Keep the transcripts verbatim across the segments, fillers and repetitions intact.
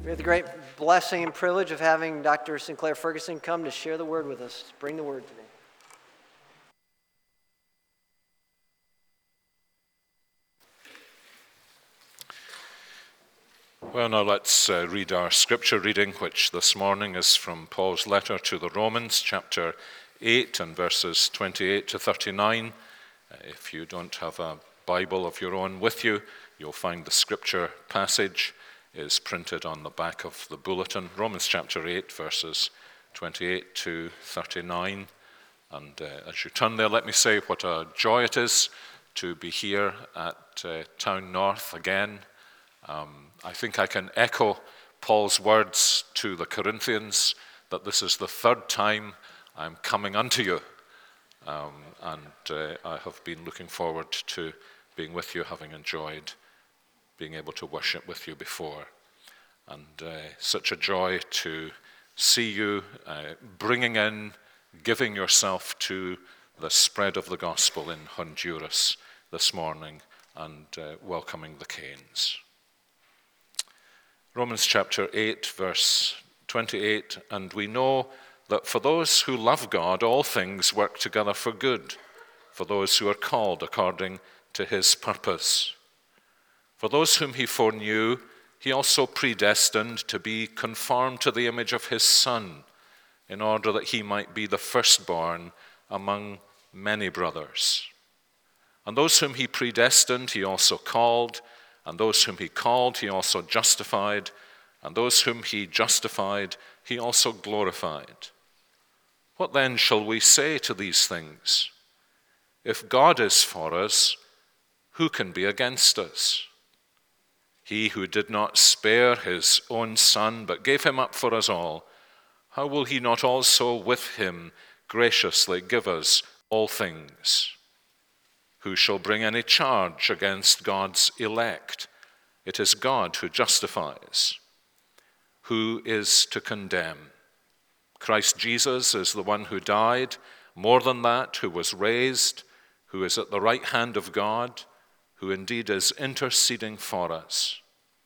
We have the great blessing and privilege of having Doctor Sinclair Ferguson come to share the word with us. Bring the word today. Well, now let's uh, read our scripture reading, which this morning is from Paul's letter to the Romans, chapter eight and verses twenty-eight to thirty-nine. Uh, if you don't have a Bible of your own with you, you'll find the scripture passage is printed on the back of the bulletin. Romans chapter eight, verses twenty-eight to thirty-nine. And uh, as you turn there, let me say what a joy it is to be here at uh, Town North again. Um, I think I can echo Paul's words to the Corinthians that this is the third time I'm coming unto you. Um, and uh, I have been looking forward to being with you, having enjoyed being able to worship with you before. And uh, such a joy to see you uh, bringing in, giving yourself to the spread of the gospel in Honduras this morning and uh, welcoming the Canes. Romans chapter eight, verse twenty-eight, and we know that for those who love God, all things work together for good, for those who are called according to his purpose. For those whom he foreknew, he also predestined to be conformed to the image of his Son, in order that he might be the firstborn among many brothers. And those whom he predestined, he also called, and those whom he called, he also justified, and those whom he justified, he also glorified. What then shall we say to these things? If God is for us, who can be against us? He who did not spare his own Son, but gave him up for us all, how will he not also with him graciously give us all things? Who shall bring any charge against God's elect? It is God who justifies. Who is to condemn? Christ Jesus is the one who died, more than that, who was raised, who is at the right hand of God, who indeed is interceding for us.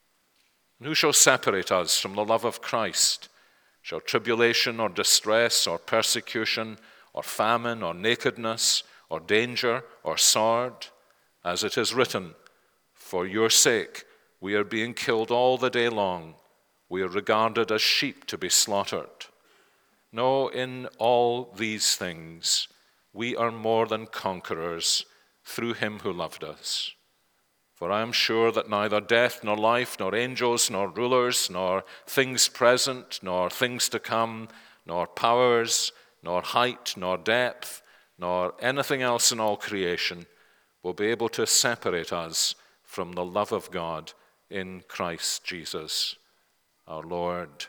And who shall separate us from the love of Christ? Shall tribulation or distress or persecution or famine or nakedness or danger or sword? As it is written, for your sake we are being killed all the day long. We are regarded as sheep to be slaughtered. No, in all these things we are more than conquerors through him who loved us. For I am sure that neither death, nor life, nor angels, nor rulers, nor things present, nor things to come, nor powers, nor height, nor depth, nor anything else in all creation will be able to separate us from the love of God in Christ Jesus, our Lord.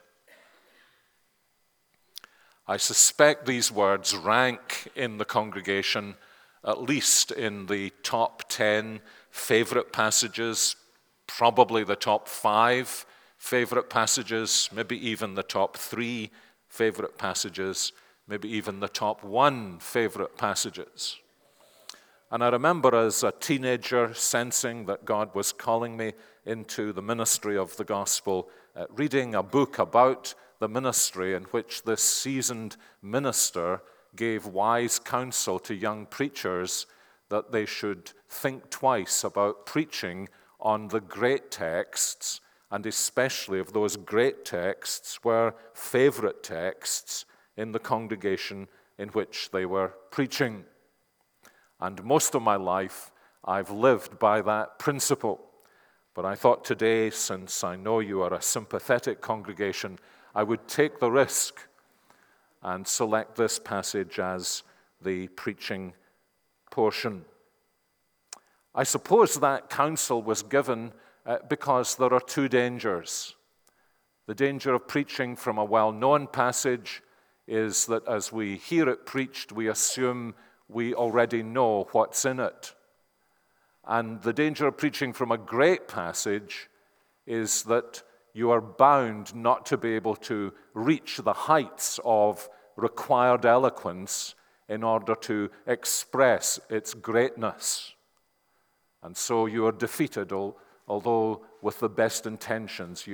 I suspect these words rank in the congregation at least in the top ten favorite passages, probably the top five favorite passages, maybe even the top three favorite passages, maybe even the top one favorite passages. And I remember as a teenager sensing that God was calling me into the ministry of the gospel, uh, reading a book about the ministry in which this seasoned minister gave wise counsel to young preachers that they should think twice about preaching on the great texts, and especially if those great texts were favorite texts in the congregation in which they were preaching. And most of my life, I've lived by that principle. But I thought today, since I know you are a sympathetic congregation, I would take the risk and select this passage as the preaching portion. I suppose that counsel was given uh, because there are two dangers. The danger of preaching from a well-known passage is that as we hear it preached, we assume we already know what's in it. And the danger of preaching from a great passage is that you are bound not to be able to reach the heights of required eloquence in order to express its greatness. And so you are defeated, although with the best intentions you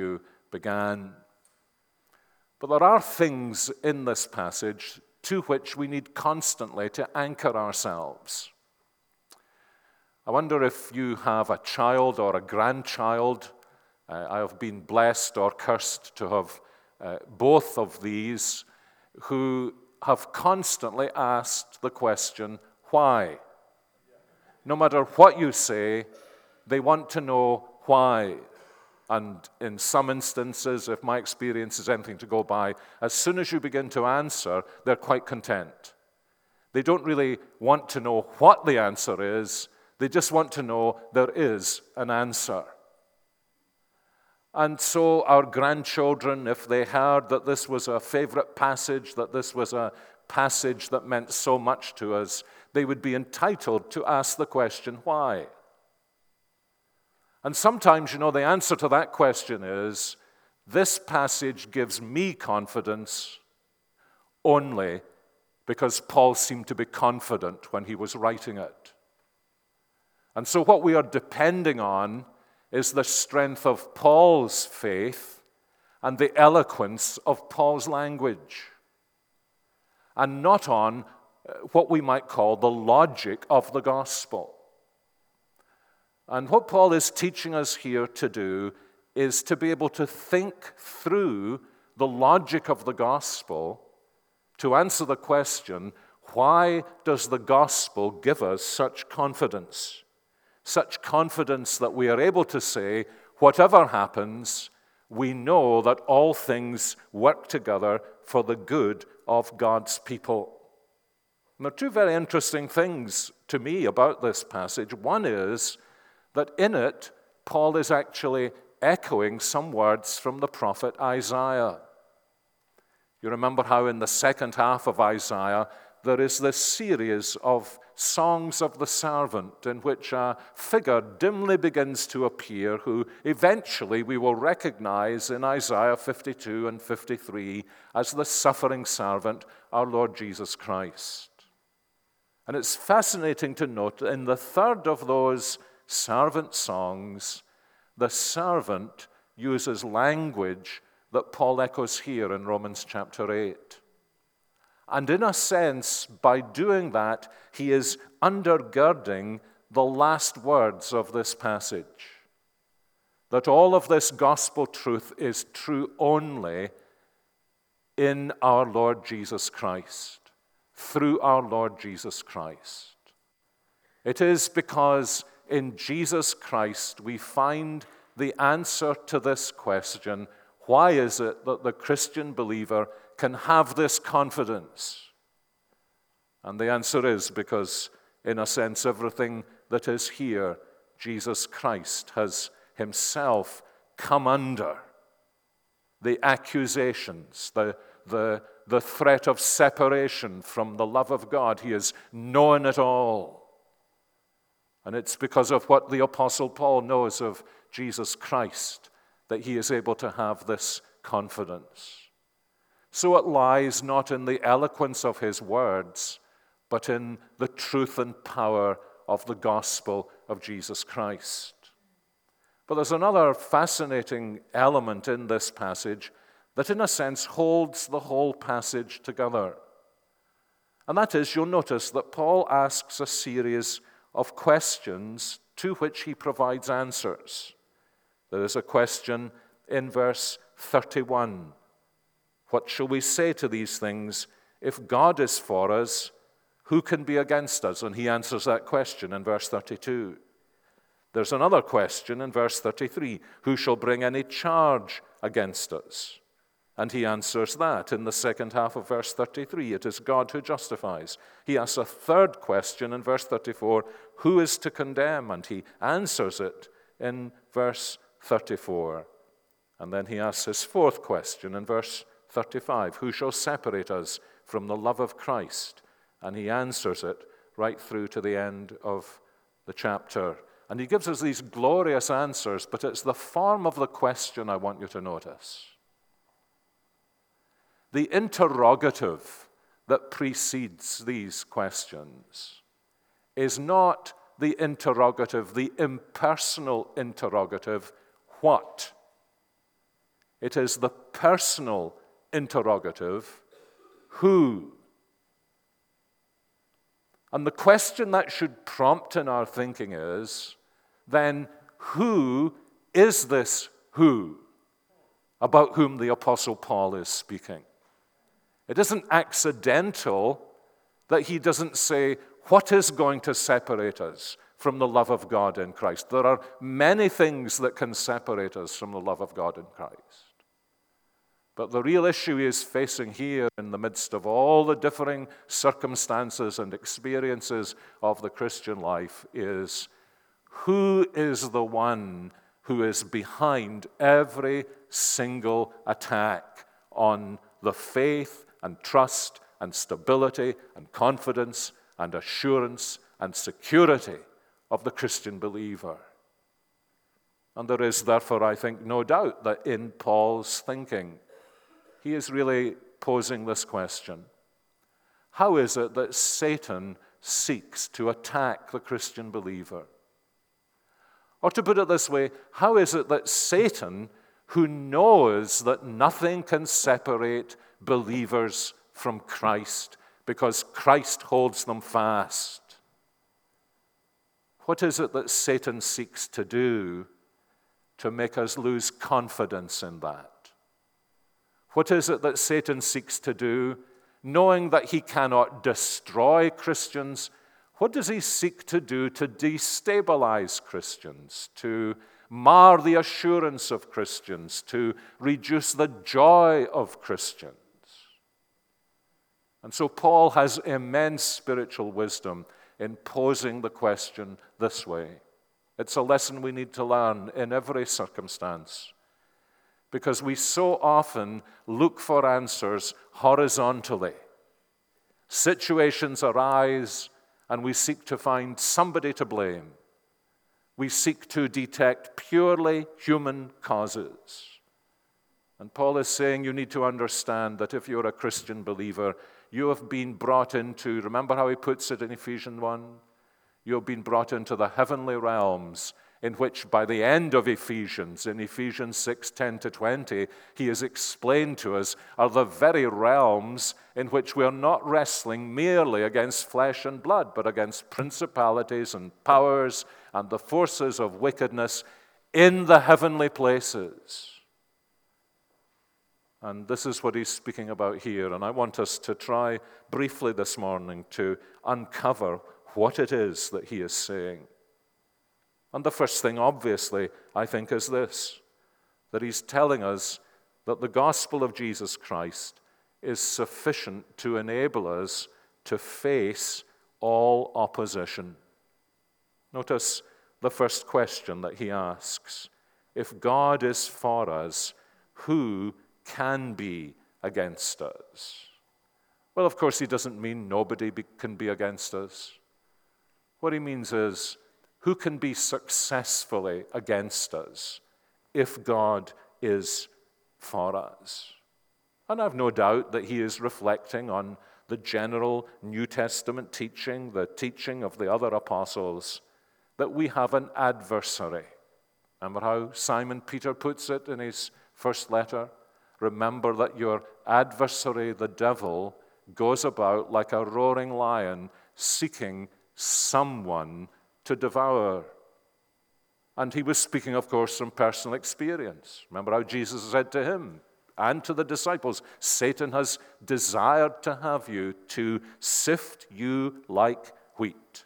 began. But there are things in this passage to which we need constantly to anchor ourselves. I wonder if you have a child or a grandchild. Uh, I have been blessed or cursed to have uh, both of these who have constantly asked the question, why? No matter what you say, they want to know why. And in some instances, if my experience is anything to go by, as soon as you begin to answer, they're quite content. They don't really want to know what the answer is. They just want to know there is an answer. And so our grandchildren, if they heard that this was a favorite passage, that this was a passage that meant so much to us, they would be entitled to ask the question, why? And sometimes, you know, the answer to that question is, this passage gives me confidence only because Paul seemed to be confident when he was writing it. And so what we are depending on is the strength of Paul's faith and the eloquence of Paul's language, and not on what we might call the logic of the gospel. And what Paul is teaching us here to do is to be able to think through the logic of the gospel to answer the question, why does the gospel give us such confidence? Such confidence that we are able to say, whatever happens, we know that all things work together for the good of God's people. And there are two very interesting things to me about this passage. One is that in it, Paul is actually echoing some words from the prophet Isaiah. You remember how in the second half of Isaiah, there is this series of songs of the servant in which a figure dimly begins to appear who eventually we will recognize in Isaiah fifty-two and fifty-three as the suffering servant, our Lord Jesus Christ. And it's fascinating to note that in the third of those servant songs, the servant uses language that Paul echoes here in Romans chapter eight. And in a sense, by doing that, he is undergirding the last words of this passage. That all of this gospel truth is true only in our Lord Jesus Christ, through our Lord Jesus Christ. It is because in Jesus Christ we find the answer to this question, why is it that the Christian believer can have this confidence? And the answer is because, in a sense, everything that is here, Jesus Christ has himself come under. The accusations, the, the, the threat of separation from the love of God, he has known it all. And it's because of what the Apostle Paul knows of Jesus Christ that he is able to have this confidence. So it lies not in the eloquence of his words, but in the truth and power of the gospel of Jesus Christ. But there's another fascinating element in this passage that in a sense holds the whole passage together. And that is, you'll notice that Paul asks a series of questions to which he provides answers. There is a question in verse thirty-one. What shall we say to these things? If God is for us, who can be against us? And he answers that question in verse thirty-two. There's another question in verse thirty-three. Who shall bring any charge against us? And he answers that in the second half of verse thirty-three. It is God who justifies. He asks a third question in verse thirty-four. Who is to condemn? And he answers it in verse thirty-four. And then he asks his fourth question in verse thirty-five. Who shall separate us from the love of Christ? And he answers it right through to the end of the chapter. And he gives us these glorious answers, but it's the form of the question I want you to notice. The interrogative that precedes these questions is not the interrogative, the impersonal interrogative, what? It is the personal interrogative, who? And the question that should prompt in our thinking is, then, who is this who about whom the Apostle Paul is speaking? It isn't accidental that he doesn't say, what is going to separate us from the love of God in Christ? There are many things that can separate us from the love of God in Christ. But the real issue he is facing here in the midst of all the differing circumstances and experiences of the Christian life is, who is the one who is behind every single attack on the faith and trust and stability and confidence and assurance and security of the Christian believer? And there is therefore, I think, no doubt that in Paul's thinking, he is really posing this question: how is it that Satan seeks to attack the Christian believer? Or to put it this way, how is it that Satan, who knows that nothing can separate believers from Christ because Christ holds them fast, what is it that Satan seeks to do to make us lose confidence in that? What is it that Satan seeks to do, knowing that he cannot destroy Christians? What does he seek to do to destabilize Christians, to mar the assurance of Christians, to reduce the joy of Christians? And so Paul has immense spiritual wisdom in posing the question this way. It's a lesson we need to learn in every circumstance, because we so often look for answers horizontally. Situations arise, and we seek to find somebody to blame. We seek to detect purely human causes. And Paul is saying you need to understand that if you're a Christian believer, you have been brought into, remember how he puts it in Ephesians one? You have been brought into the heavenly realms, in which by the end of Ephesians, in Ephesians six, ten to twenty, he has explained to us are the very realms in which we are not wrestling merely against flesh and blood, but against principalities and powers and the forces of wickedness in the heavenly places. And this is what he's speaking about here, and I want us to try briefly this morning to uncover what it is that he is saying. And the first thing, obviously, I think, is this, that he's telling us that the gospel of Jesus Christ is sufficient to enable us to face all opposition. Notice the first question that he asks: if God is for us, who can be against us? Well, of course, he doesn't mean nobody be, can be against us. What he means is, who can be successfully against us if God is for us? And I've no doubt that he is reflecting on the general New Testament teaching, the teaching of the other apostles, that we have an adversary. Remember how Simon Peter puts it in his first letter? Remember that your adversary, the devil, goes about like a roaring lion, seeking someone to devour. And he was speaking, of course, from personal experience. Remember how Jesus said to him and to the disciples, Satan has desired to have you, to sift you like wheat.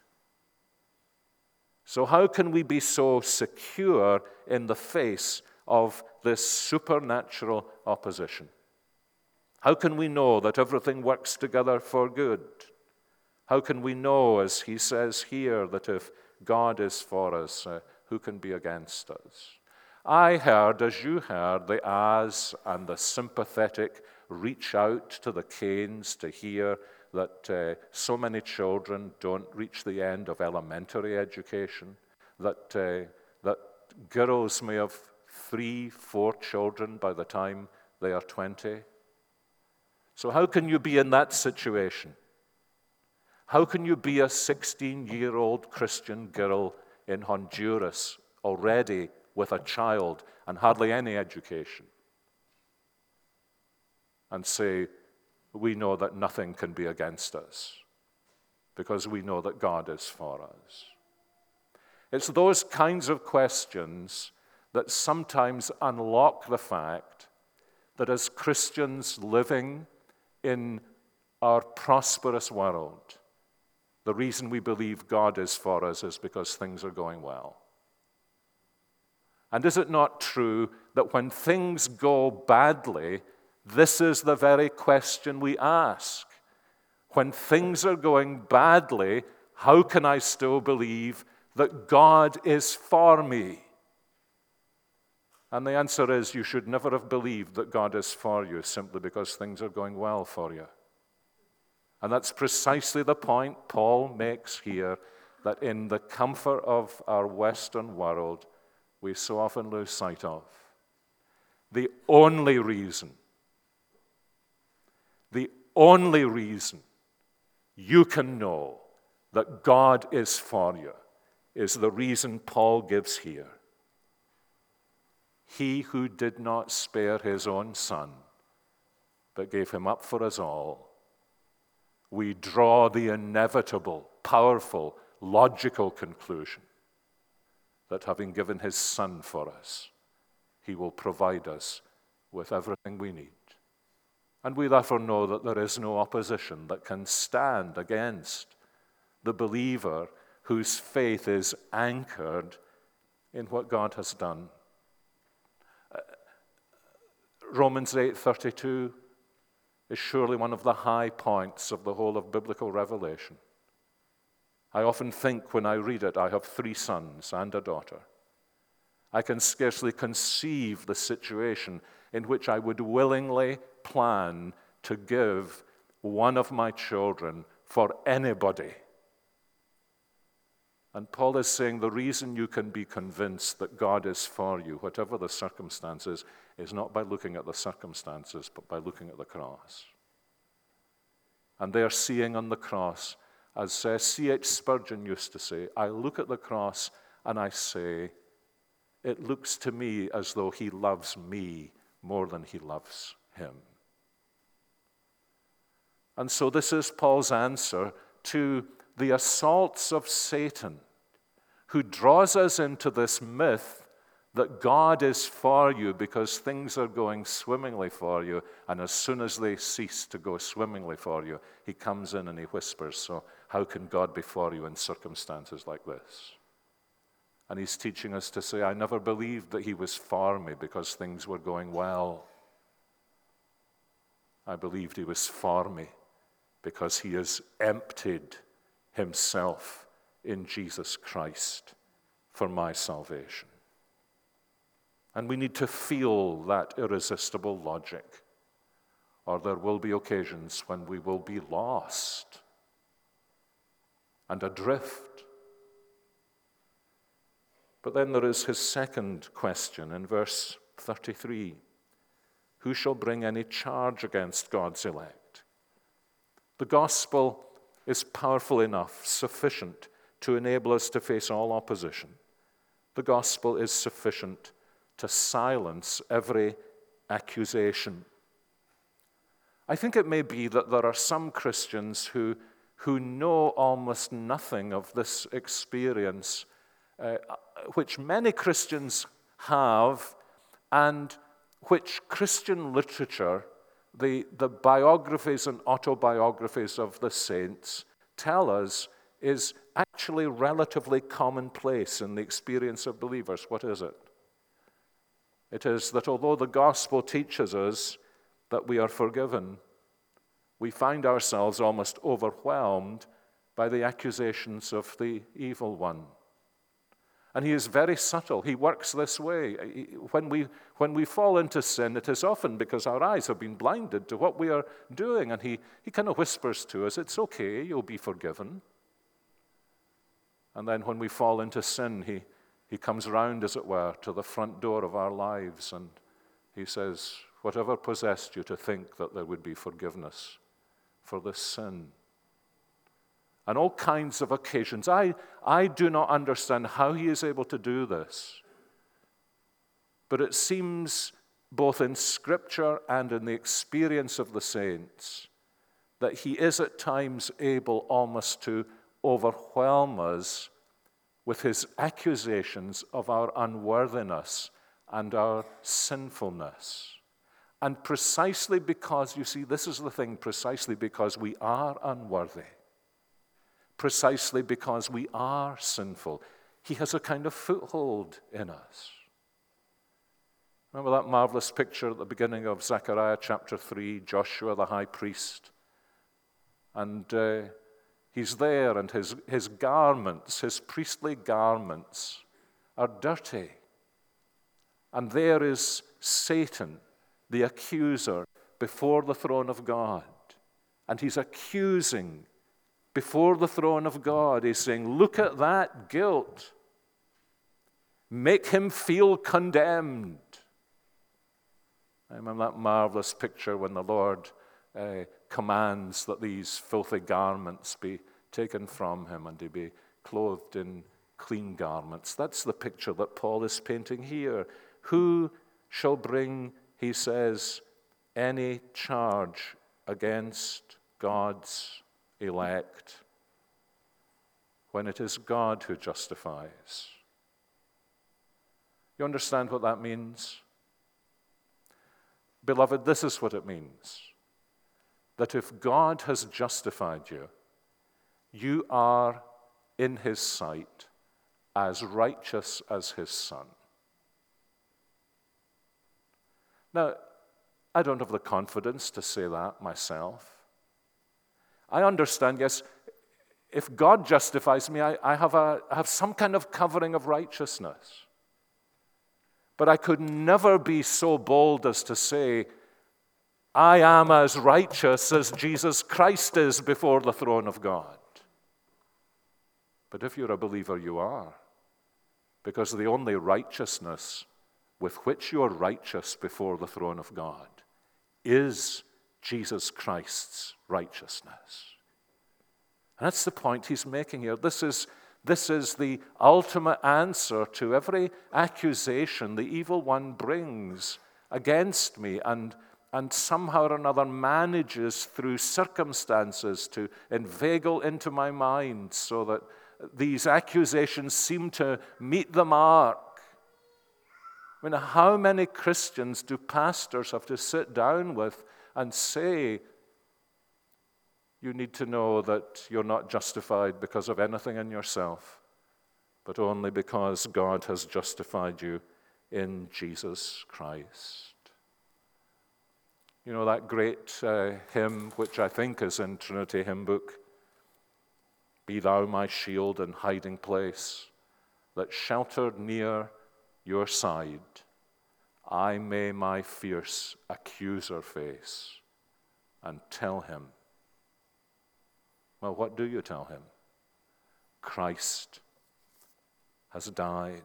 So how can we be so secure in the face of this supernatural opposition? How can we know that everything works together for good? How can we know, as he says here, that if God is for us, uh, who can be against us? I heard, as you heard, the ahs and the sympathetic reach out to the canes to hear that uh, so many children don't reach the end of elementary education, that, uh, that girls may have three, four children by the time they are twenty. So how can you be in that situation? How can you be a sixteen-year-old Christian girl in Honduras already with a child and hardly any education? and say, we know that nothing can be against us because we know that God is for us. It's those kinds of questions that sometimes unlock the fact that as Christians living in our prosperous world, the reason we believe God is for us is because things are going well. And is it not true that when things go badly, this is the very question we ask? When things are going badly, how can I still believe that God is for me? And the answer is, you should never have believed that God is for you simply because things are going well for you. And that's precisely the point Paul makes here, that in the comfort of our Western world, we so often lose sight of. The only reason, the only reason you can know that God is for you is the reason Paul gives here. He who did not spare his own son, but gave him up for us all, we draw the inevitable, powerful, logical conclusion that having given his son for us, he will provide us with everything we need. And we therefore know that there is no opposition that can stand against the believer whose faith is anchored in what God has done. Romans eight thirty-two is surely one of the high points of the whole of biblical revelation. I often think when I read it, I have three sons and a daughter. I can scarcely conceive the situation in which I would willingly plan to give one of my children for anybody. And Paul is saying the reason you can be convinced that God is for you, whatever the circumstances, is not by looking at the circumstances, but by looking at the cross. And they are seeing on the cross, as uh, C H Spurgeon used to say, I look at the cross and I say, it looks to me as though he loves me more than he loves him. And so this is Paul's answer to the assaults of Satan, who draws us into this myth that God is for you because things are going swimmingly for you, and as soon as they cease to go swimmingly for you, he comes in and he whispers, so how can God be for you in circumstances like this? And he's teaching us to say, I never believed that he was for me because things were going well. I believed he was for me because he has emptied himself in Jesus Christ for my salvation. And we need to feel that irresistible logic, or there will be occasions when we will be lost and adrift. But then there is his second question in verse thirty-three. Who shall bring any charge against God's elect? The gospel is powerful enough, sufficient to enable us to face all opposition. The gospel is sufficient to silence every accusation. I think it may be that there are some Christians who, who know almost nothing of this experience, uh, which many Christians have, and which Christian literature, the, the biographies and autobiographies of the saints, tell us is actually relatively commonplace in the experience of believers. What is it? It is that although the gospel teaches us that we are forgiven, we find ourselves almost overwhelmed by the accusations of the evil one. And he is very subtle. He works this way. When we, when we fall into sin, it is often because our eyes have been blinded to what we are doing. And he, he kind of whispers to us, it's okay, you'll be forgiven. And then when we fall into sin, he, he comes round, as it were, to the front door of our lives. And he says, whatever possessed you to think that there would be forgiveness for this sin? And all kinds of occasions. I, I do not understand how he is able to do this. But it seems both in Scripture and in the experience of the saints, that he is at times able almost to overwhelm us with his accusations of our unworthiness and our sinfulness. And precisely because, you see, this is the thing, precisely because we are unworthy, precisely because we are sinful, he has a kind of foothold in us. Remember that marvelous picture at the beginning of Zechariah chapter three, Joshua the high priest? And uh, he's there, and his, his garments, his priestly garments, are dirty. And there is Satan, the accuser, before the throne of God. And he's accusing before the throne of God. He's saying, look at that guilt. Make him feel condemned. I remember that marvelous picture when the Lord uh, commands that these filthy garments be taken from him and he be clothed in clean garments. That's the picture that Paul is painting here. Who shall bring, he says, any charge against God's elect when it is God who justifies? You understand what that means? Beloved, this is what it means. That if God has justified you, you are in his sight as righteous as his Son. Now, I don't have the confidence to say that myself. I understand, yes, if God justifies me, I, I, have a, I have some kind of covering of righteousness. But I could never be so bold as to say, I am as righteous as Jesus Christ is before the throne of God. But if you're a believer, you are. Because the only righteousness with which you're righteous before the throne of God is Jesus Christ's righteousness. And that's the point he's making here. This is, this is the ultimate answer to every accusation the evil one brings against me and, and somehow or another manages through circumstances to inveigle into my mind so that these accusations seem to meet the mark. I mean, how many Christians do pastors have to sit down with and say, you need to know that you're not justified because of anything in yourself, but only because God has justified you in Jesus Christ. You know that great uh, hymn, which I think is in Trinity Hymn Book, Be thou my shield and hiding place, that sheltered near your side, I may my fierce accuser face and tell him. Well, what do you tell him? Christ has died.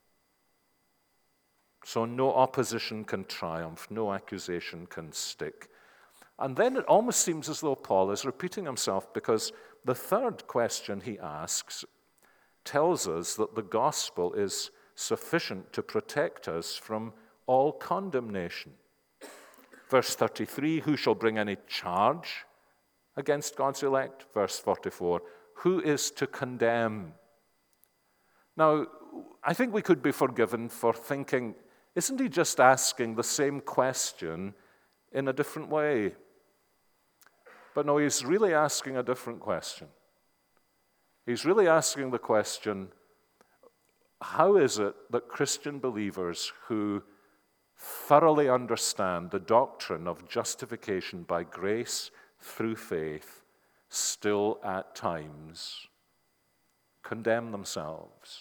So no opposition can triumph, no accusation can stick. And then it almost seems as though Paul is repeating himself, because the third question he asks tells us that the gospel is sufficient to protect us from all condemnation. Verse thirty-three, who shall bring any charge against God's elect? Verse forty-four, who is to condemn? Now, I think we could be forgiven for thinking, isn't he just asking the same question in a different way? But no, he's really asking a different question. He's really asking the question, how is it that Christian believers who thoroughly understand the doctrine of justification by grace through faith still at times condemn themselves?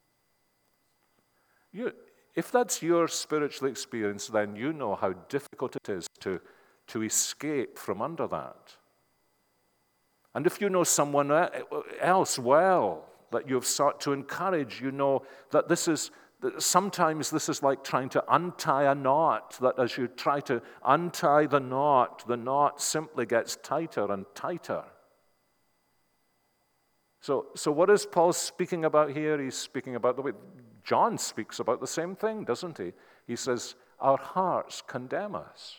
You, if that's your spiritual experience, then you know how difficult it is to, to escape from under that. And if you know someone else well that you've sought to encourage, you know that this is, that sometimes this is like trying to untie a knot, that as you try to untie the knot, the knot simply gets tighter and tighter. So, so what is Paul speaking about here? He's speaking about the way John speaks about the same thing, doesn't he? He says, our hearts condemn us.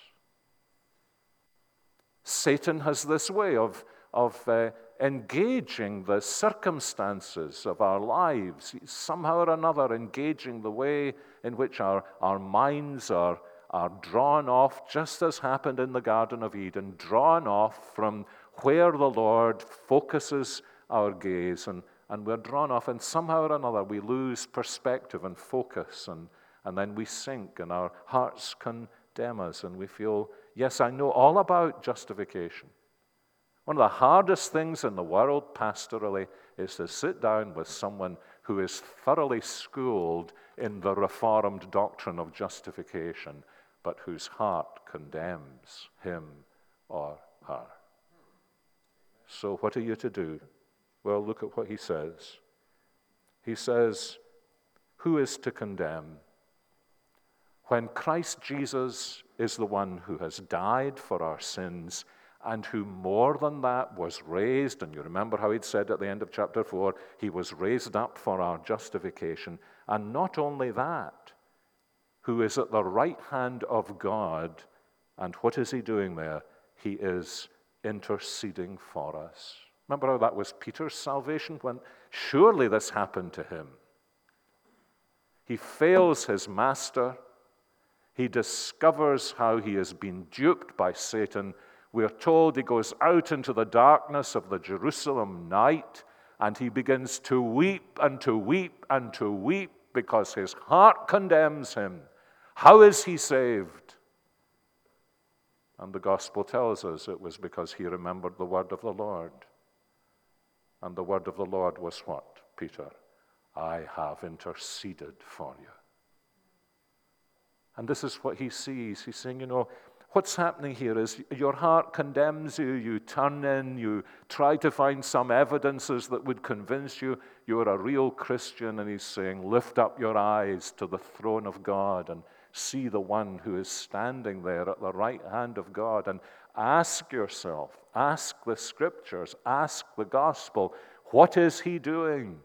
Satan has this way of, of uh, engaging the circumstances of our lives. He's somehow or another engaging the way in which our, our minds are, are drawn off, just as happened in the Garden of Eden, drawn off from where the Lord focuses our gaze, and, and we're drawn off, and somehow or another we lose perspective and focus, and, and then we sink, and our hearts condemn us, and we feel, yes, I know all about justification. One of the hardest things in the world pastorally is to sit down with someone who is thoroughly schooled in the Reformed doctrine of justification, but whose heart condemns him or her. So what are you to do? Well, look at what he says. He says, who is to condemn? When Christ Jesus is the one who has died for our sins, and who more than that was raised, and you remember how he'd said at the end of chapter four, he was raised up for our justification, and not only that, who is at the right hand of God, and what is he doing there? He is interceding for us. Remember how that was Peter's salvation? When surely this happened to him. He fails his master. He discovers how he has been duped by Satan. We're told he goes out into the darkness of the Jerusalem night, and he begins to weep and to weep and to weep because his heart condemns him. How is he saved? And the gospel tells us it was because he remembered the word of the Lord. And the word of the Lord was what, Peter? I have interceded for you. And this is what he sees. He's saying, you know, what's happening here is your heart condemns you, you turn in, you try to find some evidences that would convince you you're a real Christian, and he's saying, lift up your eyes to the throne of God and see the one who is standing there at the right hand of God, and ask yourself, ask the scriptures, ask the gospel, what is he doing?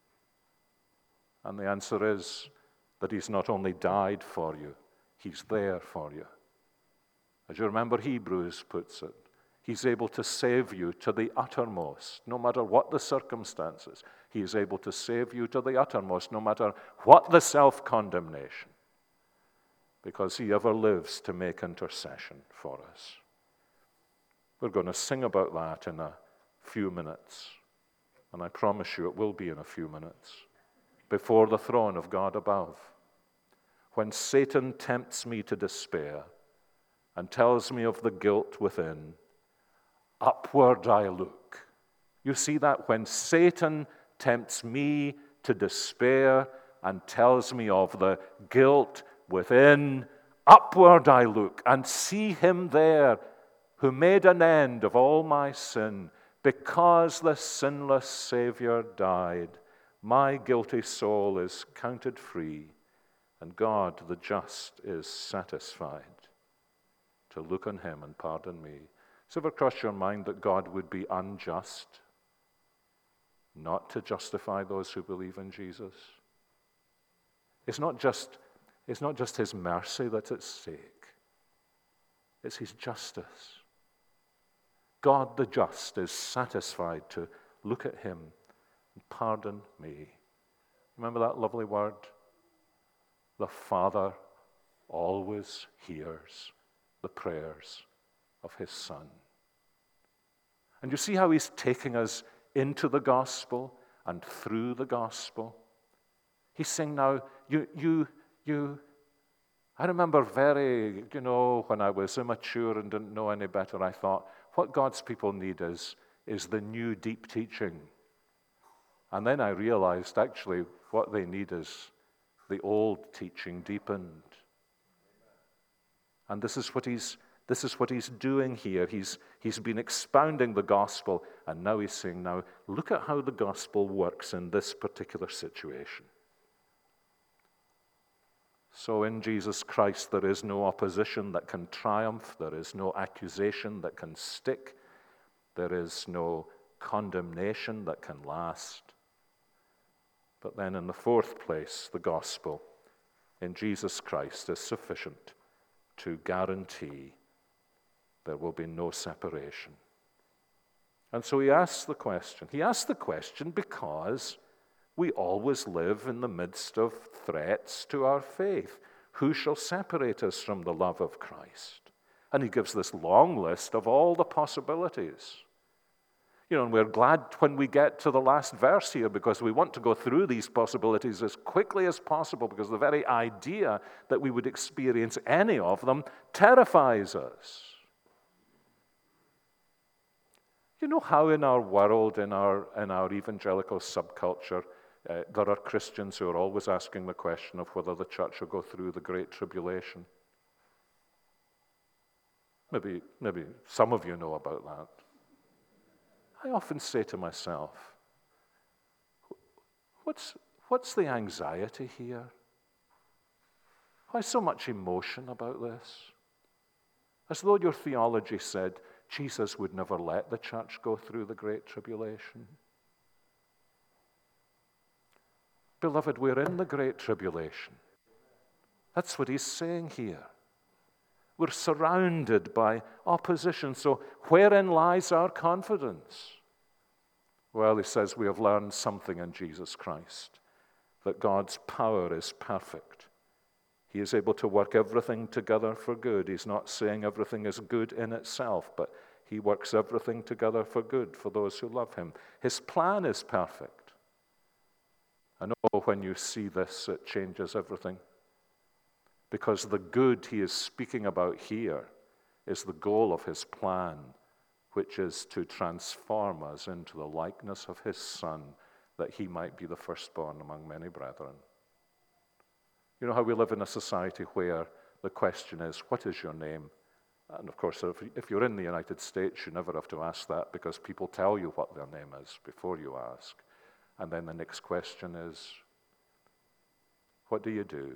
And the answer is that he's not only died for you, he's there for you. As you remember, Hebrews puts it, he's able to save you to the uttermost, no matter what the circumstances. He is able to save you to the uttermost, no matter what the self-condemnation, because he ever lives to make intercession for us. We're going to sing about that in a few minutes, and I promise you it will be in a few minutes, before the throne of God above. When Satan tempts me to despair and tells me of the guilt within, upward I look. You see that? When Satan tempts me to despair and tells me of the guilt within, upward I look and see him there who made an end of all my sin. Because the sinless Savior died, my guilty soul is counted free, and God the just is satisfied to look on him and pardon me. Has it ever crossed your mind that God would be unjust not to justify those who believe in Jesus? It's not just, it's not just his mercy that's at stake. It's his justice. God the just is satisfied to look at him and pardon me. Remember that lovely word? The Father always hears the prayers of his Son. And you see how he's taking us into the gospel and through the gospel? He's saying now, you, you, you, I remember very, you know, when I was immature and didn't know any better, I thought, what God's people need is, is the new deep teaching. And then I realized actually what they need is the old teaching deepened. And this is what he's this is what he's doing here. He's he's been expounding the gospel, and now he's saying, now look at how the gospel works in this particular situation. So in Jesus Christ there is no opposition that can triumph, there is no accusation that can stick, there is no condemnation that can last. But then in the fourth place, the gospel in Jesus Christ is sufficient to guarantee there will be no separation. And so he asks the question. He asks the question because we always live in the midst of threats to our faith. Who shall separate us from the love of Christ? And he gives this long list of all the possibilities. You know, and we're glad when we get to the last verse here because we want to go through these possibilities as quickly as possible because the very idea that we would experience any of them terrifies us. You know how in our world, in our, in our evangelical subculture, uh, there are Christians who are always asking the question of whether the church will go through the Great Tribulation? Maybe, maybe some of you know about that. I often say to myself, what's, what's the anxiety here? Why so much emotion about this? As though your theology said Jesus would never let the church go through the Great Tribulation. Beloved, we're in the Great Tribulation. That's what he's saying here. We're surrounded by opposition. So wherein lies our confidence? Well, he says we have learned something in Jesus Christ, that God's power is perfect. He is able to work everything together for good. He's not saying everything is good in itself, but he works everything together for good for those who love him. His plan is perfect. I know when you see this, it changes everything. Because the good he is speaking about here is the goal of his plan, which is to transform us into the likeness of his Son, that he might be the firstborn among many brethren. You know how we live in a society where the question is, what is your name? And of course, if, if you're in the United States, you never have to ask that because people tell you what their name is before you ask. And then the next question is, what do you do?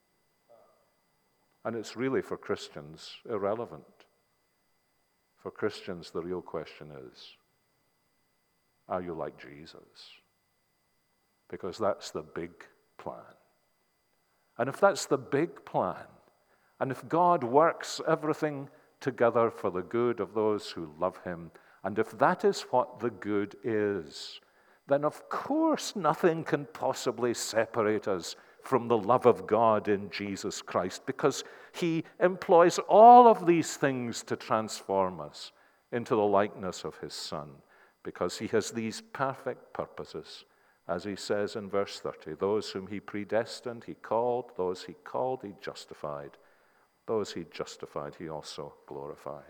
And it's really, for Christians, irrelevant. For Christians, the real question is, are you like Jesus? Because that's the big plan. And if that's the big plan, and if God works everything together for the good of those who love him, and if that is what the good is, then of course nothing can possibly separate us from the love of God in Jesus Christ, because he employs all of these things to transform us into the likeness of his Son, because he has these perfect purposes. As he says in verse thirty, those whom he predestined, he called. Those he called, he justified. Those he justified, he also glorified.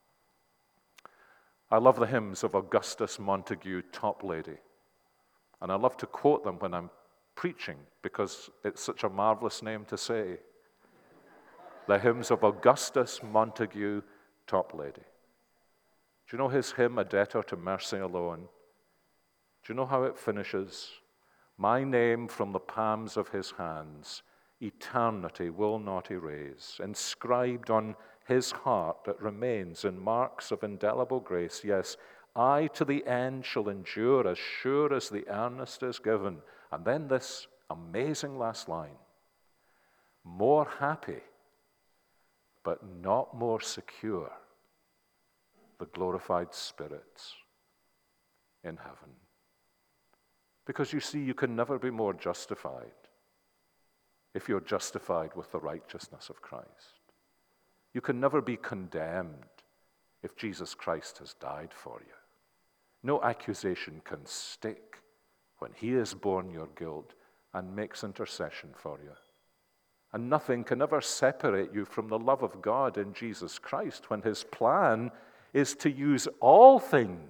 I love the hymns of Augustus Montague Toplady. And I love to quote them when I'm preaching because it's such a marvelous name to say. The hymns of Augustus Montague Toplady. Do you know his hymn, A Debtor to Mercy Alone? Do you know how it finishes? My name from the palms of his hands, eternity will not erase. Inscribed on his heart it remains in marks of indelible grace. Yes, I to the end shall endure as sure as the earnest is given. And then this amazing last line. More happy, but not more secure, the glorified spirits in heaven. Because you see, you can never be more justified if you're justified with the righteousness of Christ. You can never be condemned if Jesus Christ has died for you. No accusation can stick when he has borne your guilt and makes intercession for you. And nothing can ever separate you from the love of God in Jesus Christ when his plan is to use all things,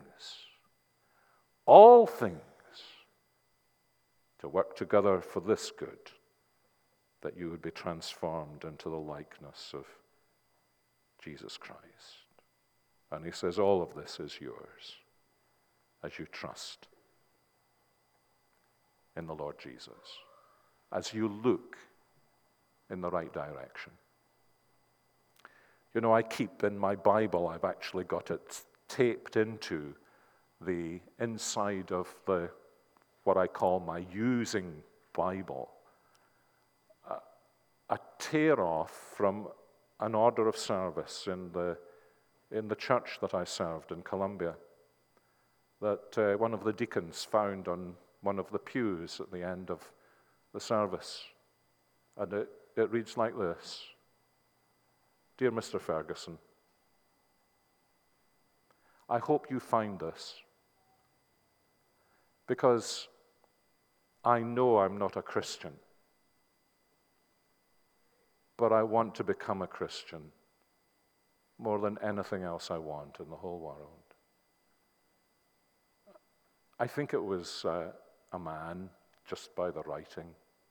all things, to work together for this good, that you would be transformed into the likeness of Jesus Christ. And he says all of this is yours as you trust in the Lord Jesus, as you look in the right direction. You know, I keep in my Bible, I've actually got it taped into the inside of the what I call my using Bible. Uh, a tear-off from an order of service in the, in the church that I served in Colombia, that uh, one of the deacons found on one of the pews at the end of the service. And it, it reads like this: Dear Mister Ferguson, I hope you find this, because I know I'm not a Christian, but I want to become a Christian more than anything else I want in the whole world. I think it was uh, a man, just by the writing.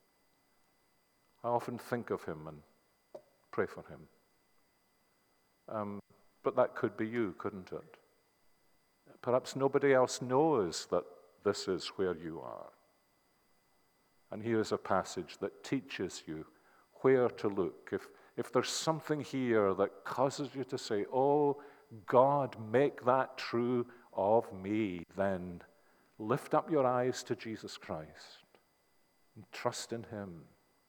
I often think of him and pray for him. Um, but that could be you, couldn't it? Perhaps nobody else knows that this is where you are. And here is a passage that teaches you where to look. If, if there's something here that causes you to say, oh, God, make that true of me, then lift up your eyes to Jesus Christ and trust in him.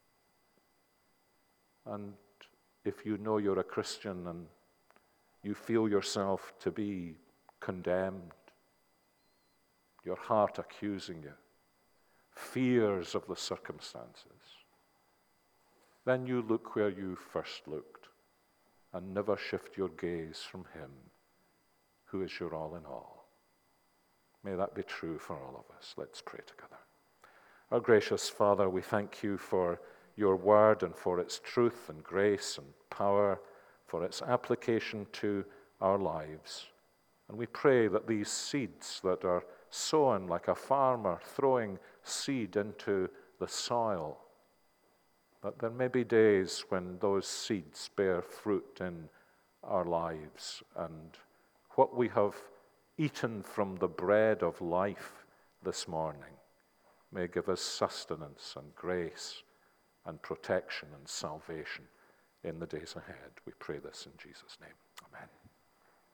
And if you know you're a Christian and you feel yourself to be condemned, your heart accusing you, fears of the circumstances, then you look where you first looked and never shift your gaze from him who is your all in all. May that be true for all of us. Let's pray together. Our gracious Father, we thank you for your word and for its truth and grace and power, for its application to our lives. And we pray that these seeds that are sown like a farmer throwing seed into the soil, that there may be days when those seeds bear fruit in our lives, and what we have eaten from the bread of life this morning may give us sustenance and grace and protection and salvation in the days ahead. We pray this in Jesus' name. Amen.